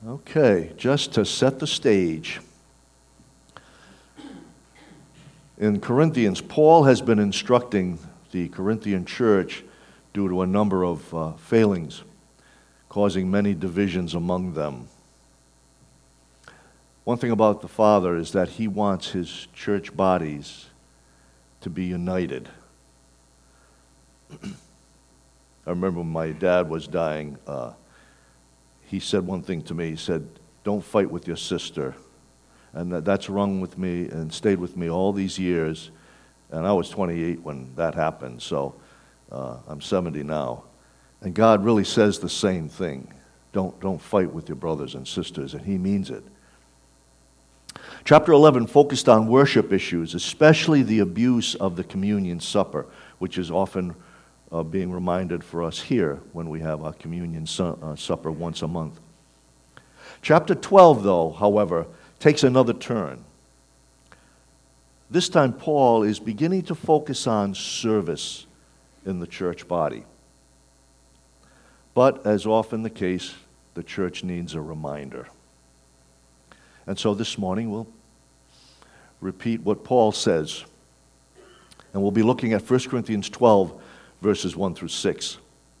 Okay, just to set the stage. In Corinthians, Paul has been instructing the Corinthian church due to a number of failings, causing many divisions among them. One thing about the Father is that he wants his church bodies to be united. I remember when my dad was dying, he said one thing to me. He said, "Don't fight with your sister." And that's rung with me and stayed with me all these years. And I was 28 when that happened, so I'm 70 now. And God really says the same thing. Don't fight with your brothers and sisters, and he means it. Chapter 11 focused on worship issues, especially the abuse of the communion supper, which is often being reminded for us here when we have our communion supper once a month. Chapter 12, though, however, takes another turn. This time, Paul is beginning to focus on service in the church body. But, as often the case, the church needs a reminder. And so this morning, we'll repeat what Paul says. And we'll be looking at 1 Corinthians 12, verses 1 through 6.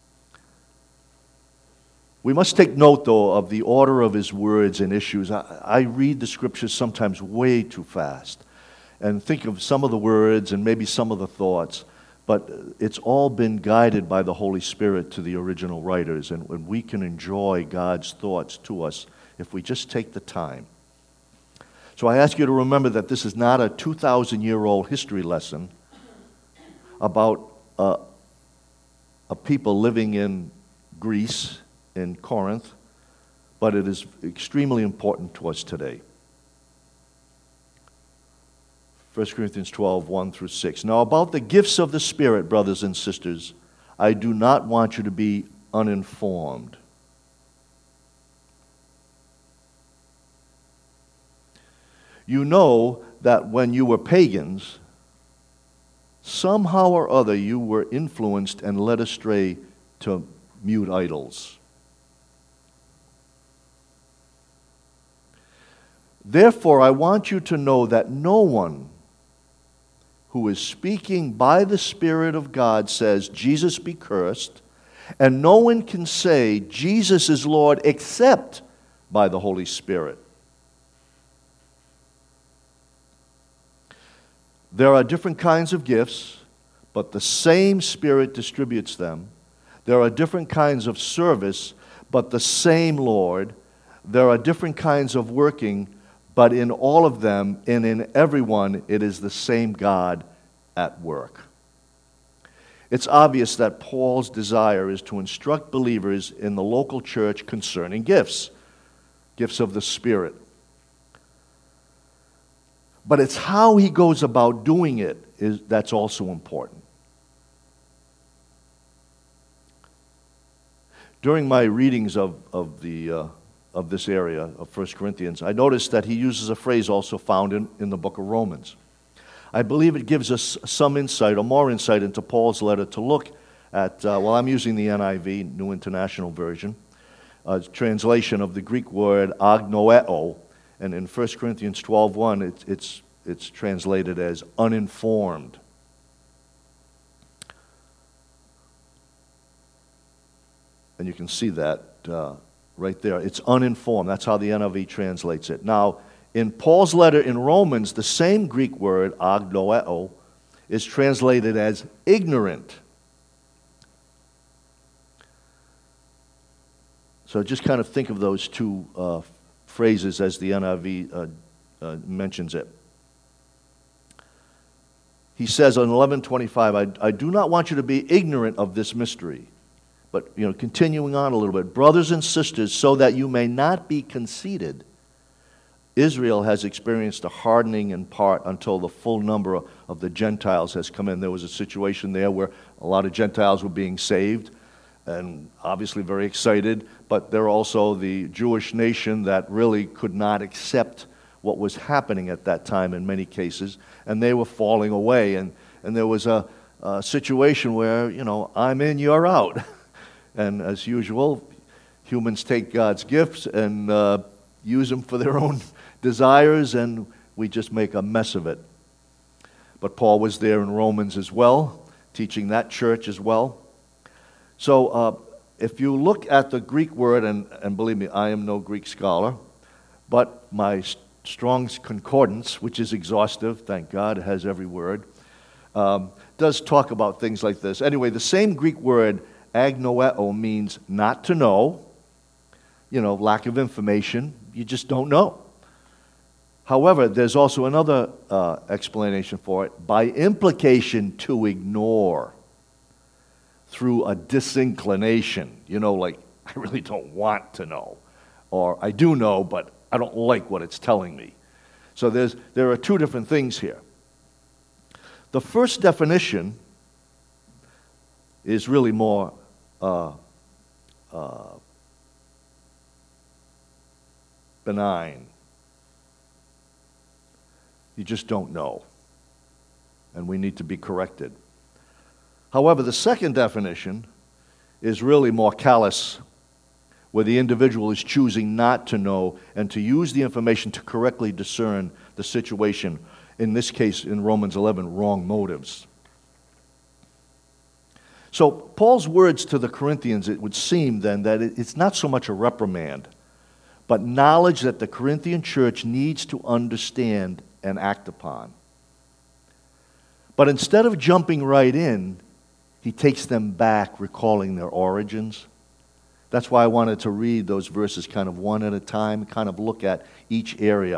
We must take note, though, of the order of his words and issues. I read the scriptures sometimes way too fast and think of some of the words and maybe some of the thoughts, but it's all been guided by the Holy Spirit to the original writers, and we can enjoy God's thoughts to us if we just take the time. So I ask you to remember that this is not a 2,000-year-old history lesson about a people living in Greece, in Corinth, but it is extremely important to us today. 1 Corinthians 12, 1 through 6. Now about the gifts of the Spirit, brothers and sisters, I do not want you to be uninformed. You know that when you were pagans, somehow or other you were influenced and led astray to mute idols. Therefore, I want you to know that no one who is speaking by the Spirit of God says, Jesus be cursed, and no one can say, Jesus is Lord, except by the Holy Spirit. There are different kinds of gifts, but the same Spirit distributes them. There are different kinds of service, but the same Lord. There are different kinds of working, but in all of them and in everyone, it is the same God at work. It's obvious that Paul's desire is to instruct believers in the local church concerning gifts of the Spirit. But it's how he goes about doing it that's also important. During my readings of this area of 1 Corinthians, I noticed that he uses a phrase also found in the book of Romans. I believe it gives us some insight or more insight into Paul's letter to look at, I'm using the NIV, New International Version, translation of the Greek word agnoeo, and in 1 Corinthians 12:1, it's translated as uninformed. And you can see that right there. It's uninformed. That's how the NIV translates it. Now, in Paul's letter in Romans, the same Greek word, agnoeo, is translated as ignorant. So just kind of think of those two phrases as the NIV mentions it. He says on 11:25, I do not want you to be ignorant of this mystery. But, continuing on a little bit, brothers and sisters, so that you may not be conceited, Israel has experienced a hardening in part until the full number of the Gentiles has come in. There was a situation there where a lot of Gentiles were being saved, and obviously very excited, but they're also the Jewish nation that really could not accept what was happening at that time in many cases, and they were falling away, and there was a situation where, I'm in, you're out. And as usual, Humans take God's gifts and use them for their own desires, and we just make a mess of it. But Paul was there in Romans as well, teaching that church as well. So if you look at the Greek word, and believe me, I am no Greek scholar, but my Strong's Concordance, which is exhaustive, thank God, it has every word, does talk about things like this. Anyway, the same Greek word, agnoeo, means not to know, lack of information, you just don't know. However, there's also another explanation for it, by implication to ignore, through a disinclination, like I really don't want to know, or I do know, but I don't like what it's telling me. So there are two different things here. The first definition is really more benign. You just don't know, and we need to be corrected. However, the second definition is really more callous, where the individual is choosing not to know and to use the information to correctly discern the situation, in this case, in Romans 11, wrong motives. So Paul's words to the Corinthians, it would seem then that it's not so much a reprimand, but knowledge that the Corinthian church needs to understand and act upon. But instead of jumping right in, he takes them back, recalling their origins. That's why I wanted to read those verses kind of one at a time, kind of look at each area.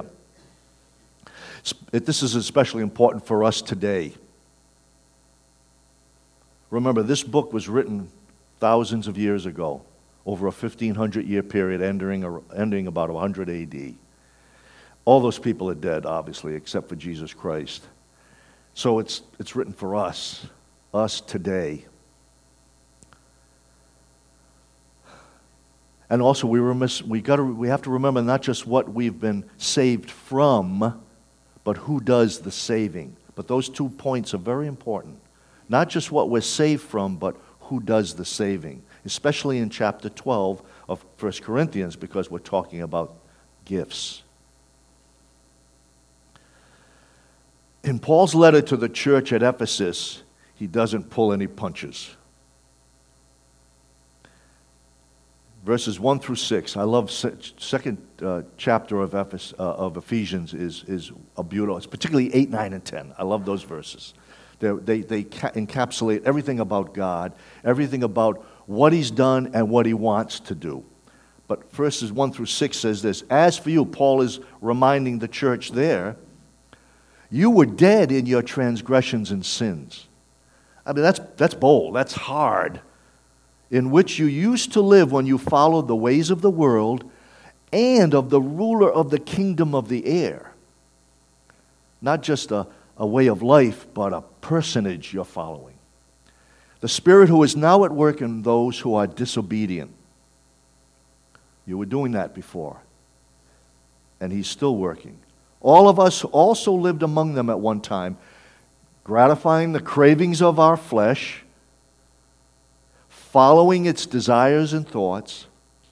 This is especially important for us today. Remember, this book was written thousands of years ago, over a 1,500-year period ending about 100 A.D. All those people are dead, obviously, except for Jesus Christ. So it's written for us today. And also we have to remember not just what we've been saved from, but who does the saving. But those 2 points are very important. Not just what we're saved from, but who does the saving, especially in chapter 12 of 1 Corinthians, because we're talking about gifts. In Paul's letter to the church at Ephesus, he doesn't pull any punches. Verses 1 through 6, I love second chapter of Ephesians is a beautiful, it's particularly 8, 9, and 10. I love those verses. They encapsulate everything about God, everything about what he's done and what he wants to do. But verses 1 through 6 says this, as for you, Paul is reminding the church there, you were dead in your transgressions and sins. I mean, that's bold, that's hard. In which you used to live when you followed the ways of the world and of the ruler of the kingdom of the air. Not just a way of life, but a personage you're following. The Spirit who is now at work in those who are disobedient. You were doing that before, and he's still working. All of us also lived among them at one time, gratifying the cravings of our flesh, following its desires and thoughts.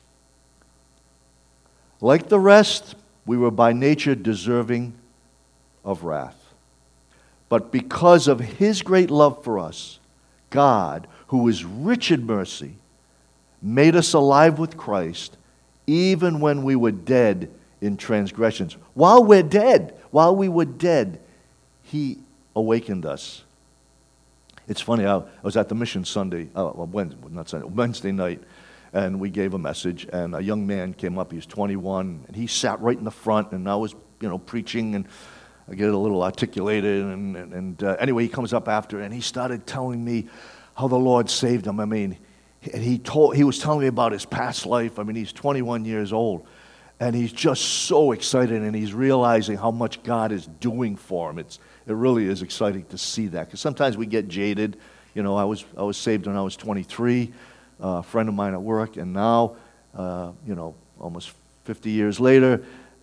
Like the rest, we were by nature deserving of wrath. But because of his great love for us, God, who is rich in mercy, made us alive with Christ, even when we were dead in transgressions. While we were dead, he awakened us. It's funny, I was at the mission Wednesday night, and we gave a message, and a young man came up, he was 21, and he sat right in the front, and I was, preaching, and I get a little articulated, and anyway, he comes up after, and he started telling me how the Lord saved him. I mean, and he was telling me about his past life. I mean, he's 21 years old, and he's just so excited, and he's realizing how much God is doing for him. It really is exciting to see that, because sometimes we get jaded. I was saved when I was 23, a friend of mine at work, and now, almost 50 years later,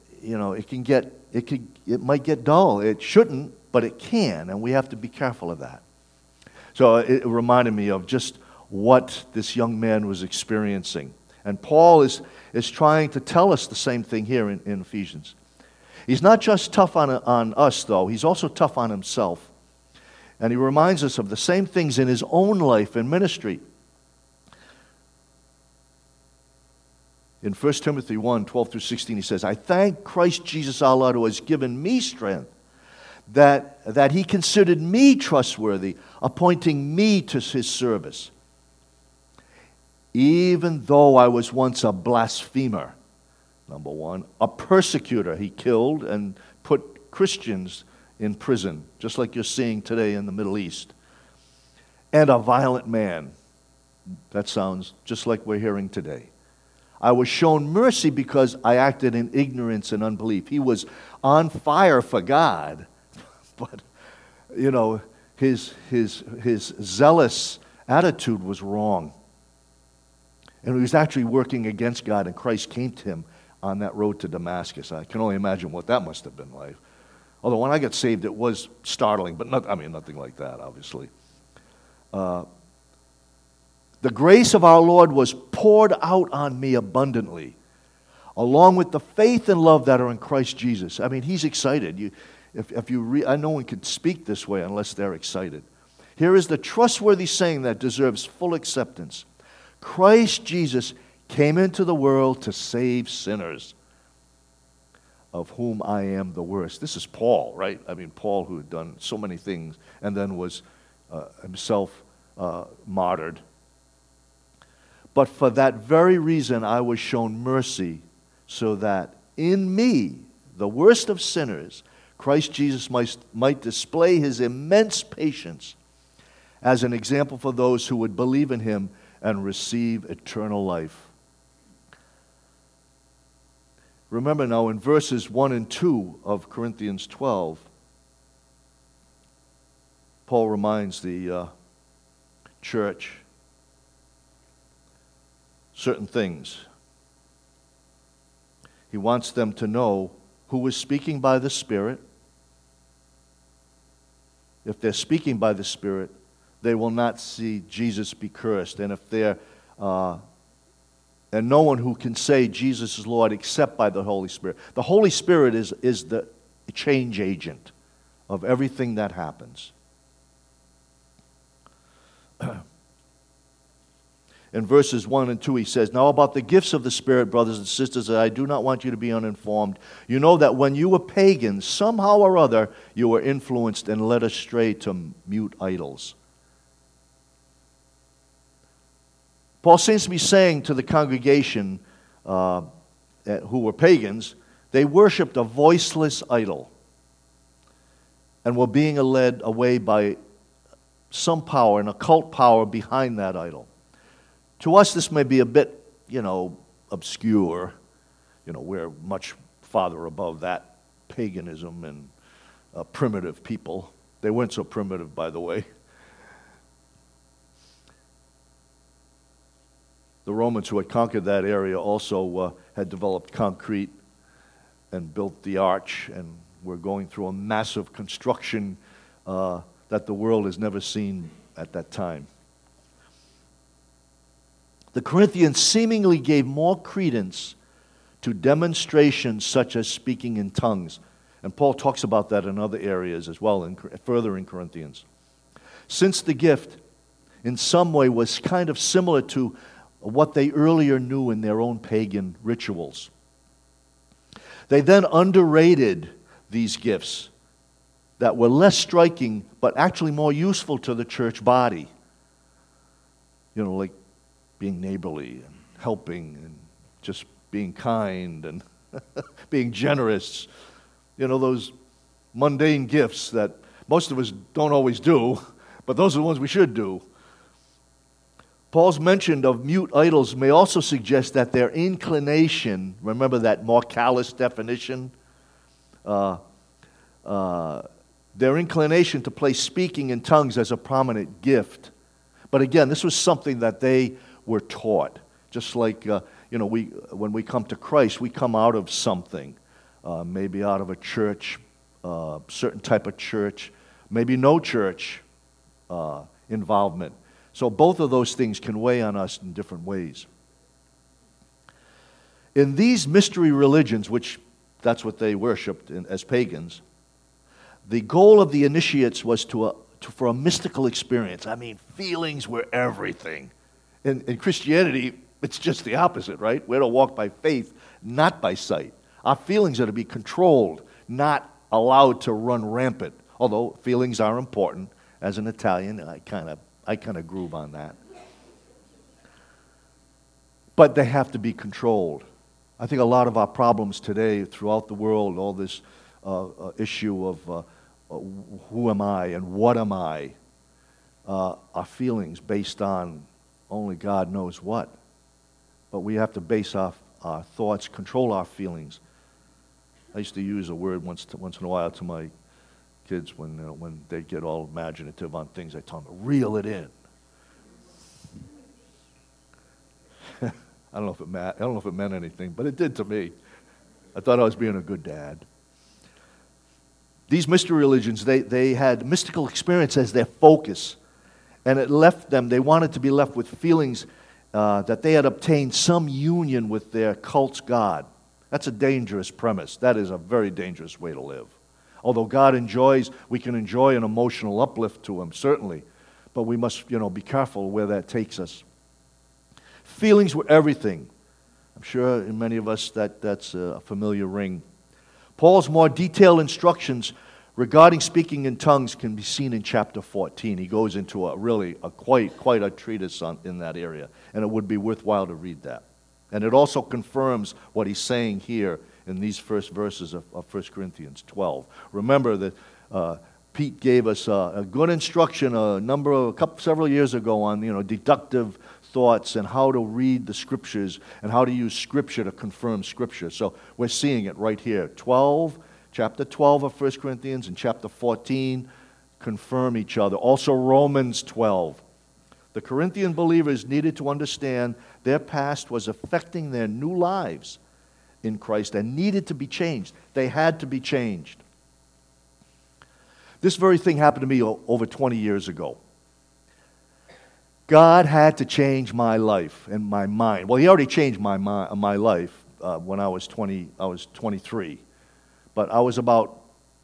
it might get dull. It shouldn't, but it can, and we have to be careful of that. So it reminded me of just what this young man was experiencing. And Paul is trying to tell us the same thing here in Ephesians. He's not just tough on us, though. He's also tough on himself. And he reminds us of the same things in his own life and ministry. In 1 Timothy 1, 12 through 16, he says, I thank Christ Jesus our Lord who has given me strength, that he considered me trustworthy, appointing me to his service. Even though I was once a blasphemer, number one, a persecutor, he killed and put Christians in prison, just like you're seeing today in the Middle East, and a violent man. That sounds just like we're hearing today. I was shown mercy because I acted in ignorance and unbelief. He was on fire for God, but, his zealous attitude was wrong. And he was actually working against God, and Christ came to him on that road to Damascus. I can only imagine what that must have been like. Although when I got saved, it was startling, but nothing like that, obviously. The grace of our Lord was poured out on me abundantly, along with the faith and love that are in Christ Jesus. I mean, he's excited. If you read, no one can speak this way unless they're excited. Here is the trustworthy saying that deserves full acceptance. Christ Jesus came into the world to save sinners, of whom I am the worst. This is Paul, right? I mean, Paul, who had done so many things and then was himself martyred. But for that very reason I was shown mercy, so that in me, the worst of sinners, Christ Jesus might display his immense patience as an example for those who would believe in him and receive eternal life. Remember now, in verses 1 and 2 of Corinthians 12, Paul reminds the church certain things. He wants them to know who is speaking by the Spirit. If they're speaking by the Spirit, they will not see Jesus be cursed. And if they're and no one who can say Jesus is Lord except by the Holy Spirit. The Holy Spirit is the change agent of everything that happens. In verses 1 and 2 he says, Now about the gifts of the Spirit, brothers and sisters, I do not want you to be uninformed. You know that when you were pagans, somehow or other, you were influenced and led astray to mute idols. Paul seems to be saying to the congregation who were pagans, they worshipped a voiceless idol and were being led away by some power, an occult power behind that idol. To us, this may be a bit, obscure. We're much farther above that paganism and primitive people. They weren't so primitive, by the way. The Romans who had conquered that area also had developed concrete and built the arch, and were going through a massive construction that the world has never seen at that time. The Corinthians seemingly gave more credence to demonstrations such as speaking in tongues. And Paul talks about that in other areas as well, further in Corinthians. Since the gift, in some way, was kind of similar to what they earlier knew in their own pagan rituals. They then underrated these gifts that were less striking, but actually more useful to the church body. Like being neighborly and helping and just being kind and being generous. Those mundane gifts that most of us don't always do, but those are the ones we should do. Paul's mention of mute idols may also suggest that their inclination, remember that more callous definition, their inclination to place speaking in tongues as a prominent gift. But again, this was something that they were taught. Just like, when we come to Christ, we come out of something, maybe out of a church, certain type of church, maybe no church involvement. So both of those things can weigh on us in different ways. In these mystery religions, which that's what they worshipped as pagans, the goal of the initiates was for a mystical experience. I mean, feelings were everything. In Christianity, it's just the opposite, right? We're to walk by faith, not by sight. Our feelings are to be controlled, not allowed to run rampant. Although feelings are important. As an Italian, I kind of groove on that. But they have to be controlled. I think a lot of our problems today throughout the world, all this issue of who am I and what am I, are feelings based on only God knows what. But we have to base our thoughts, control our feelings. I used to use a word once in a while to my kids when they get all imaginative on things. I tell them to reel it in. I don't know if it meant anything, but it did to me. I thought I was being a good dad. These mystery religions, they had mystical experience as their focus, and it left them. They wanted to be left with feelings that they had obtained some union with their cult's God. That's a dangerous premise. That is a very dangerous way to live. Although God we can enjoy an emotional uplift to Him, certainly, but we must, be careful where that takes us. Feelings were everything. I'm sure in many of us that's a familiar ring. Paul's more detailed instructions regarding speaking in tongues can be seen in chapter 14. He goes into quite a treatise in that area, and it would be worthwhile to read that. And it also confirms what he's saying here in these first verses of 1 Corinthians 12. Remember that Pete gave us a good instruction several years ago on deductive thoughts and how to read the Scriptures and how to use Scripture to confirm Scripture. So we're seeing it right here. Chapter 12 of 1 Corinthians and chapter 14 confirm each other. Also Romans 12. The Corinthian believers needed to understand their past was affecting their new lives in Christ and needed to be changed. They had to be changed. This very thing happened to me over 20 years ago. God had to change my life and my mind. Well, He already changed my life when I was 23. But I was about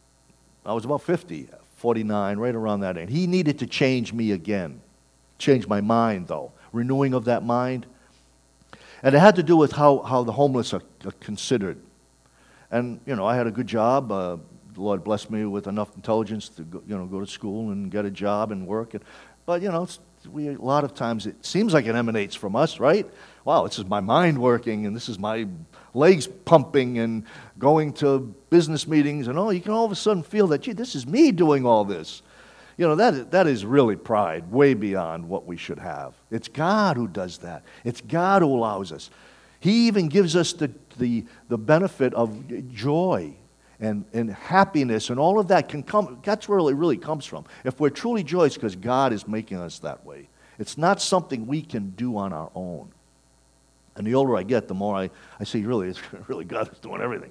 50, 49, right around that age. He needed to change me again. Change my mind, though. Renewing of that mind. And it had to do with how the homeless are considered. And, I had a good job. The Lord blessed me with enough intelligence to go to school and get a job and work. But, a lot of times it seems like it emanates from us, right? Wow, this is my mind working, and this is my legs pumping and going to business meetings, and you can all of a sudden feel that, this is me doing all this. That is really pride, way beyond what we should have. It's God who does that. It's God who allows us. He even gives us the benefit of joy and happiness, and all of that can come. That's where it really comes from. If we're truly joyous, because God is making us that way. It's not something we can do on our own. And the older I get, the more I see, it's really God is doing everything.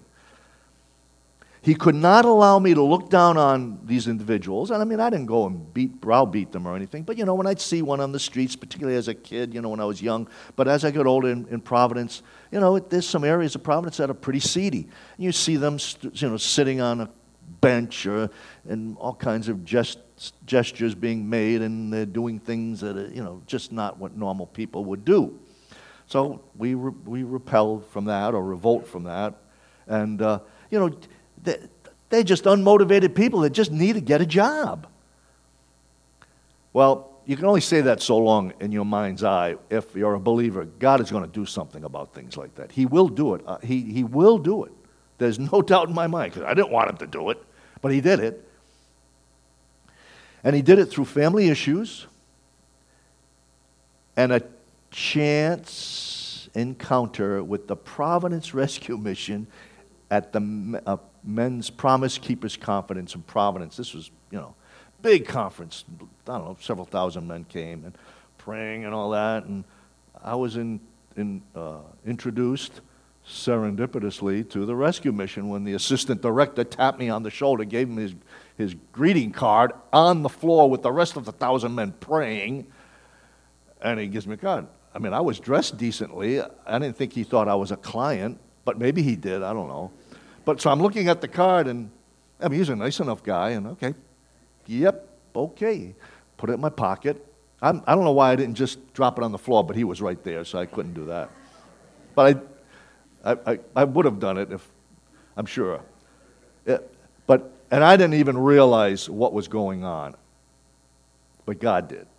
He could not allow me to look down on these individuals. And I didn't go and browbeat them or anything. But, when I'd see one on the streets, particularly as a kid, when I was young. But as I got older in Providence, there's some areas of Providence that are pretty seedy. You see them, sitting on a bench and all kinds of gestures being made. And they're doing things that are, just not what normal people would do. So we repel from that or revolt from that. And, they're just unmotivated people that just need to get a job. Well, you can only say that so long in your mind's eye if you're a believer. God is going to do something about things like that. He will do it. He will do it. There's no doubt in my mind, because I didn't want Him to do it, but He did it. And He did it through family issues and a chance encounter with the Providence Rescue Mission at the Men's Promise Keepers Conference in Providence. This was, big conference. I don't know, several thousand men came and praying and all that. And I was introduced serendipitously to the rescue mission when the assistant director tapped me on the shoulder, gave him his greeting card on the floor with the rest of the 1,000 men praying. And he gives me a card. I mean, I was dressed decently. I didn't think he thought I was a client, but maybe he did. I don't know. But so I'm looking at the card, and I mean, he's a nice enough guy, and okay, yep, okay. Put it in my pocket. I don't know why I didn't just drop it on the floor, but he was right there, so I couldn't do that. But I would have done it if, I'm sure. And I didn't even realize what was going on. But God did.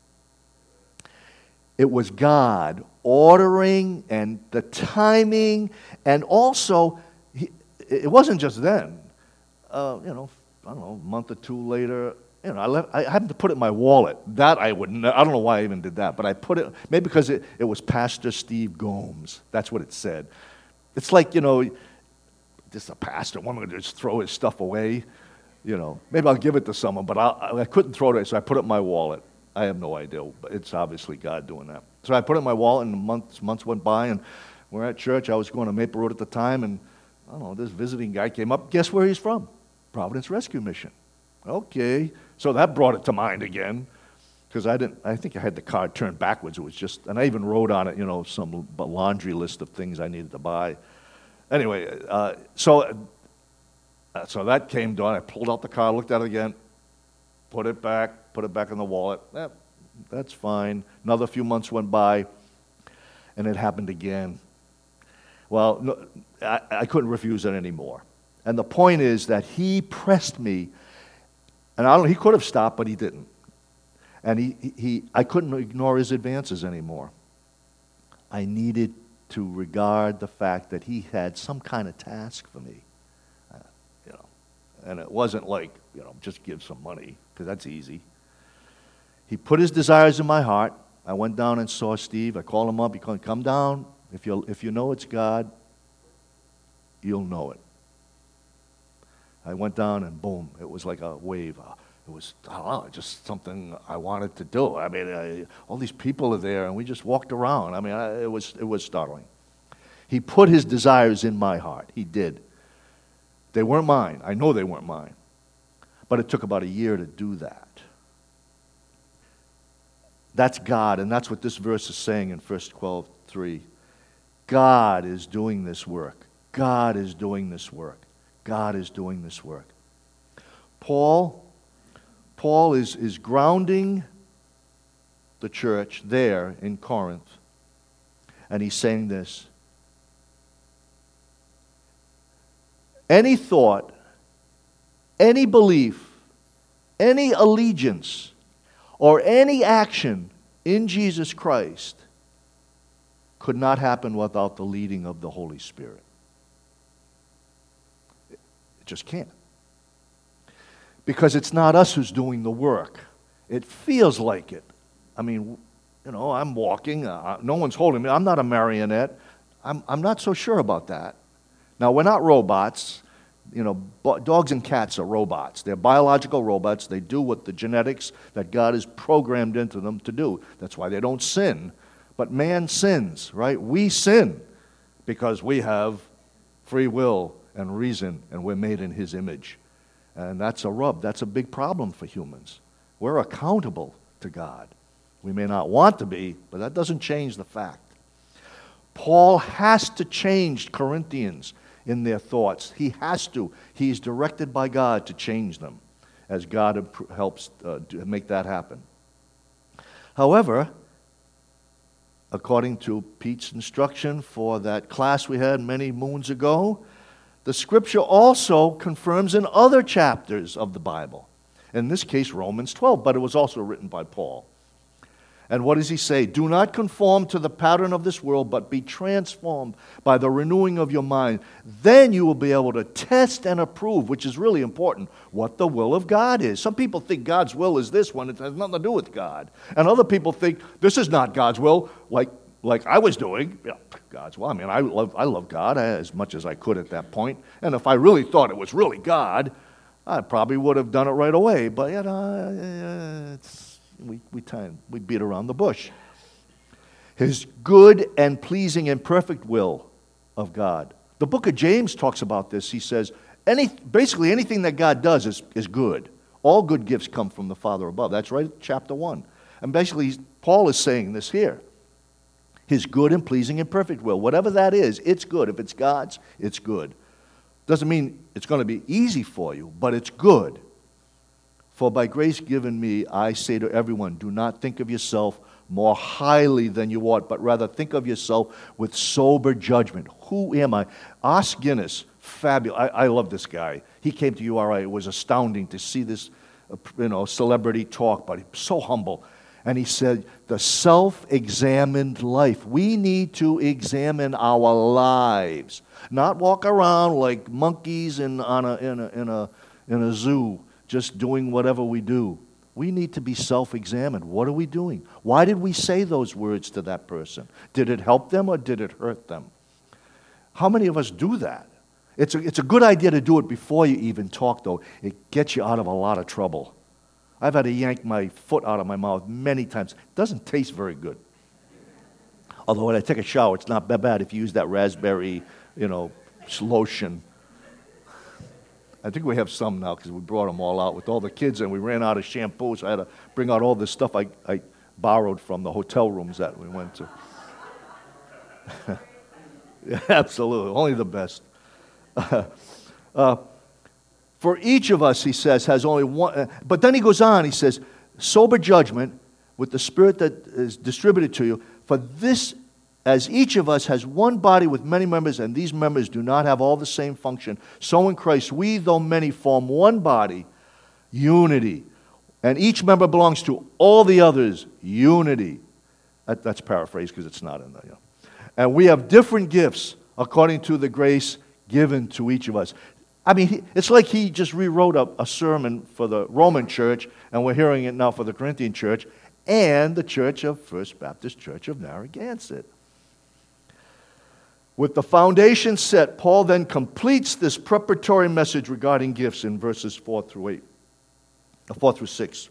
It was God ordering and the timing, and also, it wasn't just then. I don't know, a month or two later, I happened to put it in my wallet. That I don't know why I even did that, but I put it, maybe because it was Pastor Steve Gomes. That's what it said. It's like, just a pastor, one going to just throw his stuff away. Maybe I'll give it to someone, but I couldn't throw it away, so I put it in my wallet. I have no idea, but it's obviously God doing that. So I put it in my wallet, and months went by, and we're at church. I was going to Maple Road at the time, and I don't know, this visiting guy came up. Guess where he's from? Providence Rescue Mission. Okay, so that brought it to mind again, because I think I had the card turned backwards. It was just, and I even wrote on it, some laundry list of things I needed to buy. Anyway, so that came done. I pulled out the card, looked at it again, put it back in the wallet. That's fine. Another few months went by, and it happened again. Well, no, I couldn't refuse it anymore. And the point is that he pressed me, and he could have stopped, but he didn't. And I couldn't ignore his advances anymore. I needed to regard the fact that he had some kind of task for me. And it wasn't like, just give some money, because that's easy. He put his desires in my heart. I went down and saw Steve. I called him up. He called, come down. If you know it's God, you'll know it. I went down, and boom, it was like a wave. It was, I don't know, just something I wanted to do. I mean, all these people are there, and we just walked around. I mean, it was startling. He put his desires in my heart. He did. They weren't mine. I know they weren't mine. But it took about a year to do that. That's God, and that's what this verse is saying in 1 Corinthians 3. God is doing this work. God is doing this work. God is doing this work. Paul is grounding the church there in Corinth, and he's saying this. Any thought, any belief, any allegiance, or any action in Jesus Christ could not happen without the leading of the Holy Spirit. It just can't. Because it's not us who's doing the work. It feels like it. I mean, I'm walking. No one's holding me. I'm not a marionette. I'm not so sure about that. Now, we're not robots. Dogs and cats are robots. They're biological robots. They do what the genetics that God has programmed into them to do. That's why they don't sin. But man sins, right? We sin because we have free will and reason, and we're made in His image. And that's a rub. That's a big problem for humans. We're accountable to God. We may not want to be, but that doesn't change the fact. Paul has to change Corinthians in their thoughts. He has to. He's directed by God to change them as God helps make that happen. However, according to Pete's instruction for that class we had many moons ago, the Scripture also confirms in other chapters of the Bible. In this case, Romans 12, but it was also written by Paul. And what does he say? Do not conform to the pattern of this world, but be transformed by the renewing of your mind. Then you will be able to test and approve, which is really important, what the will of God is. Some people think God's will is this one. It has nothing to do with God. And other people think this is not God's will, like I was doing. God's will. I mean, I love God as much as I could at that point. And if I really thought it was really God, I probably would have done it right away. But we beat around the bush. His good and pleasing and perfect will of God. The book of James talks about this. He says, basically anything that God does is good. All good gifts come from the Father above. That's right, chapter 1. And basically, Paul is saying this here. His good and pleasing and perfect will. Whatever that is, it's good. If it's God's, it's good. Doesn't mean it's going to be easy for you, but it's good. For by grace given me, I say to everyone, do not think of yourself more highly than you ought, but rather think of yourself with sober judgment. Who am I? Os Guinness, fabulous. I love this guy. He came to URI. It was astounding to see this celebrity talk, but he's so humble. And he said, the self-examined life. We need to examine our lives, not walk around like monkeys in a zoo, just doing whatever we do. We need to be self-examined. What are we doing? Why did we say those words to that person? Did it help them or did it hurt them? How many of us do that? It's a good idea to do it before you even talk, though. It gets you out of a lot of trouble. I've had to yank my foot out of my mouth many times. It doesn't taste very good. Although when I take a shower, it's not that bad if you use that raspberry, lotion. I think we have some now because we brought them all out with all the kids and we ran out of shampoo, so I had to bring out all this stuff I borrowed from the hotel rooms that we went to. Yeah, absolutely, only the best. For each of us, he says, has only one. But then he goes on, he says, sober judgment with the Spirit that is distributed to you. For this, as each of us has one body with many members, and these members do not have all the same function, so in Christ we, though many, form one body, unity. And each member belongs to all the others, unity. That's paraphrased because it's not in there. And we have different gifts according to the grace given to each of us. I mean, it's like he just rewrote a sermon for the Roman church, and we're hearing it now for the Corinthian church, and the church of First Baptist Church of Narragansett. With the foundation set, Paul then completes this preparatory message regarding gifts in verses 4 through 6.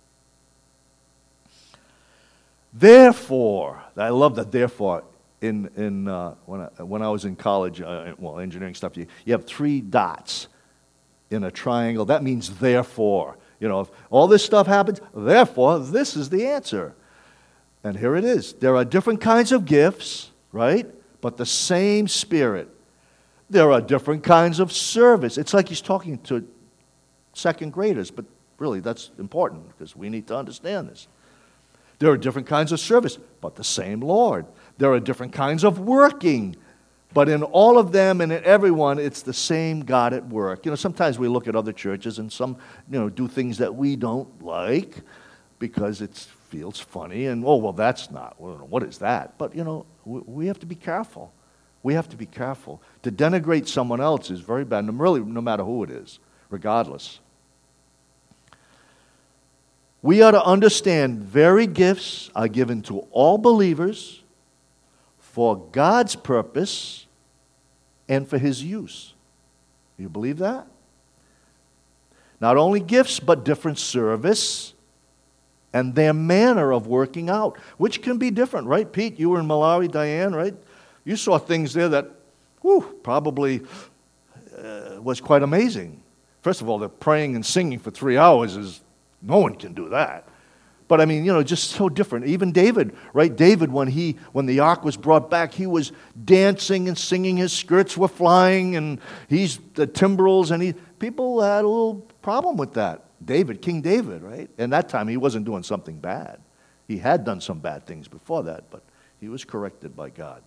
Therefore, I love that therefore. When I was in college, engineering stuff, you have 3 dots in a triangle. That means therefore. If all this stuff happens, therefore, this is the answer. And here it is. There are different kinds of gifts, right? But the same Spirit. There are different kinds of service. It's like he's talking to second graders, but really that's important because we need to understand this. There are different kinds of service, but the same Lord. There are different kinds of working, but in all of them and in everyone, it's the same God at work. Sometimes we look at other churches and some, do things that we don't like because it feels funny and, that's not, what is that? But, we have to be careful. We have to be careful. To denigrate someone else is very bad, really, no matter who it is, regardless. We are to understand varied gifts are given to all believers for God's purpose and for His use. You believe that? Not only gifts, but different service and their manner of working out, which can be different, right? Pete, you were in Malawi, Diane, right? You saw things there that, probably was quite amazing. First of all, the praying and singing for 3 hours no one can do that. But I mean, just so different. Even David, right? David, when the ark was brought back, he was dancing and singing. His skirts were flying, and he's the timbrels, and people had a little problem with that. King David, right? And that time he wasn't doing something bad. He had done some bad things before that, but he was corrected by God.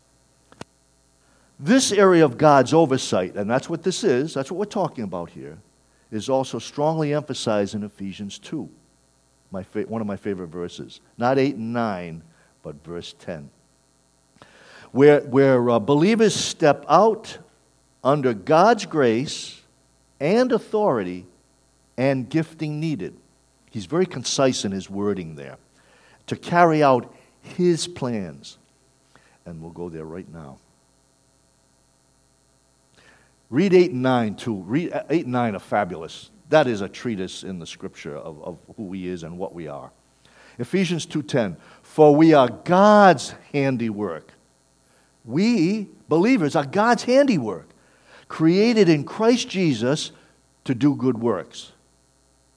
This area of God's oversight, and that's what this is, that's what we're talking about here, is also strongly emphasized in Ephesians 2. One of my favorite verses. Not 8 and 9, but verse 10. Where believers step out under God's grace and authority and gifting needed. He's very concise in his wording there. To carry out His plans. And we'll go there right now. Read 8 and 9 too. Read 8 and 9 are fabulous. That is a treatise in the Scripture of who He is and what we are. Ephesians 2:10, for we are God's handiwork. We, believers, are God's handiwork, created in Christ Jesus to do good works.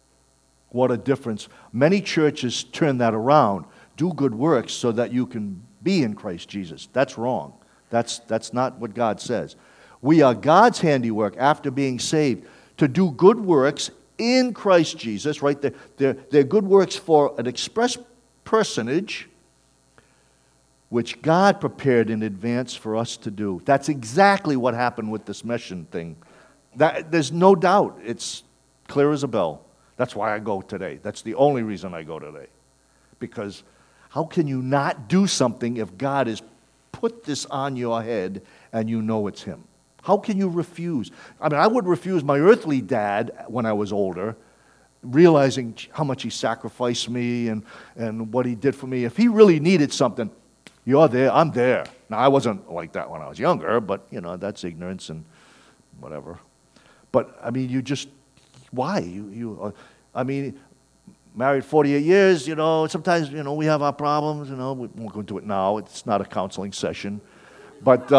What a difference. Many churches turn that around. Do good works so that you can be in Christ Jesus. That's wrong. That's not what God says. We are God's handiwork after being saved to do good works in Christ Jesus, right? They're good works for an express personage which God prepared in advance for us to do. That's exactly what happened with this mission thing. There's no doubt. It's clear as a bell. That's why I go today. That's the only reason I go today. Because how can you not do something if God has put this on your head and you know it's Him? How can you refuse? I mean, I would refuse my earthly dad when I was older, realizing how much he sacrificed me and what he did for me. If he really needed something, you're there, I'm there. Now, I wasn't like that when I was younger, but, that's ignorance and whatever. But, I mean, why? I mean, married 48 years, sometimes, we have our problems, we won't go into it now. It's not a counseling session. But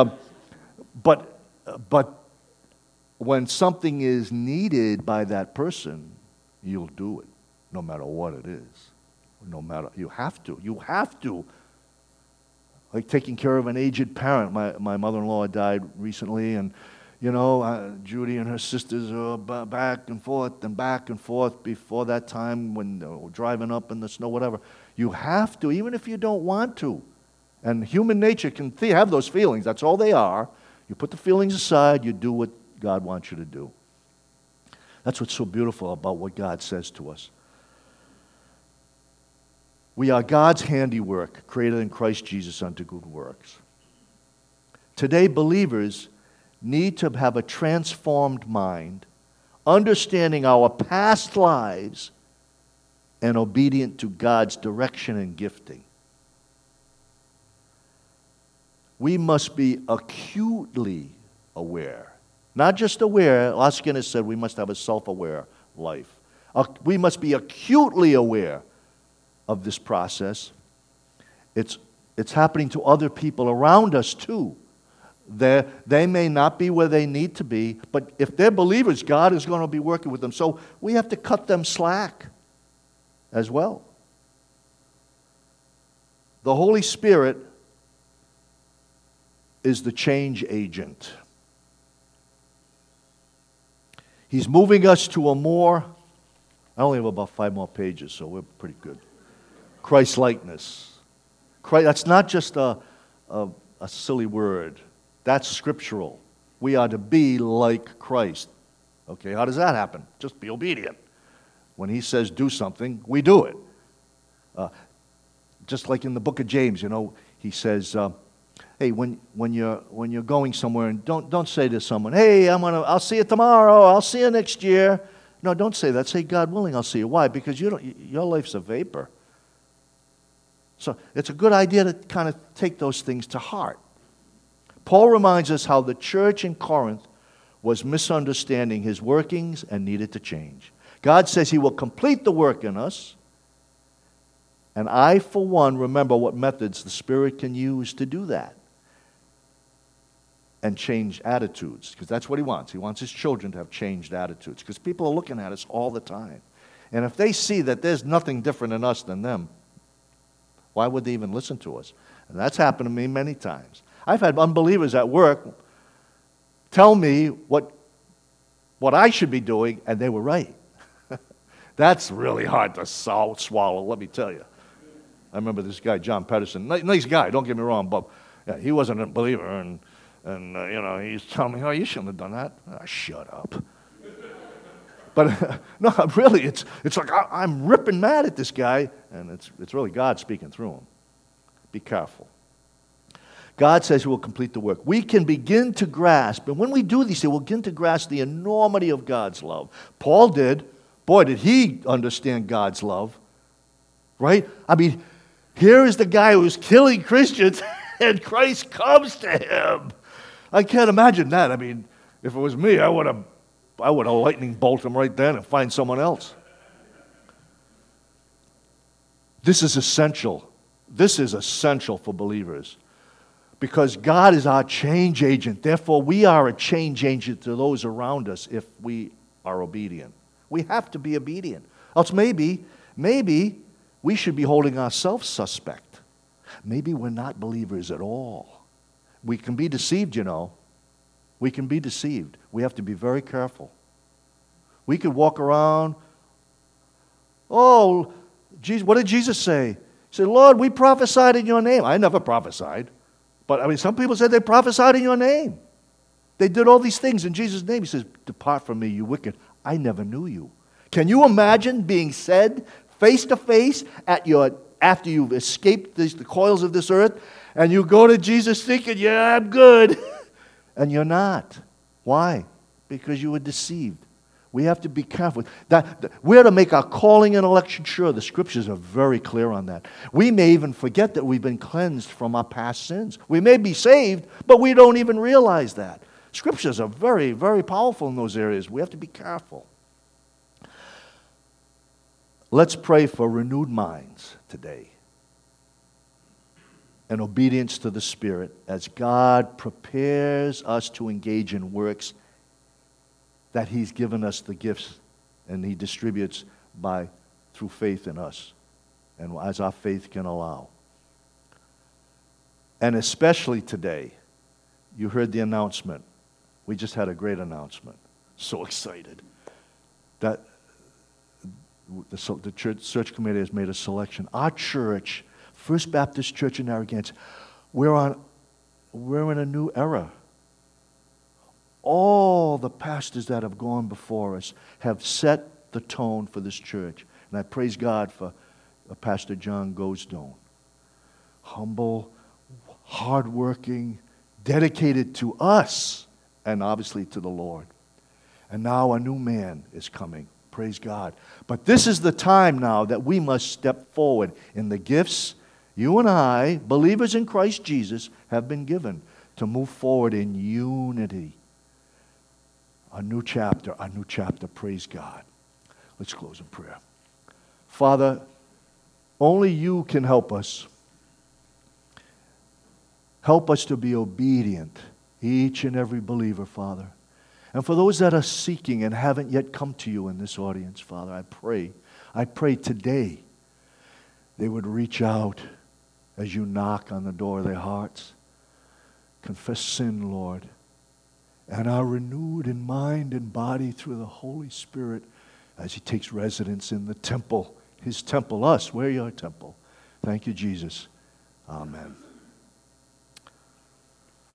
when something is needed by that person, you'll do it, no matter what it is. You have to. Like taking care of an aged parent. My mother-in-law died recently, and Judy and her sisters are back and forth before that time when they were driving up in the snow, whatever. You have to, even if you don't want to. And human nature can have those feelings. That's all they are. You put the feelings aside, you do what God wants you to do. That's what's so beautiful about what God says to us. We are God's handiwork, created in Christ Jesus unto good works. Today, believers need to have a transformed mind, understanding our past lives and obedient to God's direction and gifting. We must be acutely aware. Not just aware. Laskin has said we must have a self-aware life. We must be acutely aware of this process. It's happening to other people around us too. They may not be where they need to be, but if they're believers, God is going to be working with them. So we have to cut them slack as well. The Holy Spirit is the change agent. He's moving us to a more, I only have about 5 more pages, so we're pretty good. Christ-likeness. That's not just a silly word. That's scriptural. We are to be like Christ. Okay, how does that happen? Just be obedient. When He says do something, we do it. Just like in the book of James, He says, hey, when you're going somewhere, and don't say to someone, hey, I'll see you tomorrow, I'll see you next year. No, don't say that. Say, God willing, I'll see you. Why? Because your life's a vapor. So it's a good idea to kind of take those things to heart. Paul reminds us how the church in Corinth was misunderstanding His workings and needed to change. God says He will complete the work in us. And I, for one, remember what methods the Spirit can use to do that. And change attitudes, because that's what He wants. He wants His children to have changed attitudes, because people are looking at us all the time. And if they see that there's nothing different in us than them, why would they even listen to us? And that's happened to me many times. I've had unbelievers at work tell me what I should be doing, and they were right. That's really hard to swallow, let me tell you. I remember this guy, John Pedersen, nice guy, don't get me wrong, but he wasn't a believer, and he's telling me, oh, you shouldn't have done that. Oh, shut up. But no, really, it's like I'm ripping mad at this guy, and it's really God speaking through him. Be careful. God says He will complete the work. We can begin to grasp, and when we do these things, we'll begin to grasp the enormity of God's love. Paul did. Boy, did he understand God's love. Right? I mean, here is the guy who's killing Christians, and Christ comes to him. I can't imagine that. I mean, if it was me, I would have lightning bolt him right then and find someone else. This is essential. This is essential for believers. Because God is our change agent. Therefore, we are a change agent to those around us if we are obedient. We have to be obedient. Else maybe we should be holding ourselves suspect. maybe we're not believers at all. We can be deceived, you know. We can be deceived. We have to be very careful. We could walk around, oh, Jesus, what did Jesus say? He said, Lord, we prophesied in your name. I never prophesied. But, I mean, some people said they prophesied in your name. They did all these things in Jesus' name. He says, depart from me, you wicked. I never knew you. Can you imagine being said face to face after you've escaped the coils of this earth, and you go to Jesus thinking, yeah, I'm good, and you're not? Why? Because you were deceived. We have to be careful. We're to make our calling and election sure. The Scriptures are very clear on that. We may even forget that we've been cleansed from our past sins. We may be saved, but we don't even realize that. Scriptures are very, very powerful in those areas. We have to be careful. Let's pray for renewed minds today and obedience to the Spirit as God prepares us to engage in works that He's given us the gifts and He distributes through faith in us and as our faith can allow. And especially today, you heard the announcement. We just had a great announcement. So excited that the church search committee has made a selection. Our church, First Baptist Church in Narragansett, we're in a new era. All the pastors that have gone before us have set the tone for this church. And I praise God for Pastor John Goldstone. Humble, hardworking, dedicated to us, and obviously to the Lord. And now a new man is coming. Praise God. But this is the time now that we must step forward in the gifts you and I, believers in Christ Jesus, have been given to move forward in unity. A new chapter, praise God. Let's close in prayer. Father, only you can help us. Help us to be obedient, each and every believer, Father. And for those that are seeking and haven't yet come to you in this audience, Father, I pray today they would reach out as you knock on the door of their hearts. Confess sin, Lord, and are renewed in mind and body through the Holy Spirit as He takes residence in the temple, His temple, us. We're your temple. Thank you, Jesus. Amen.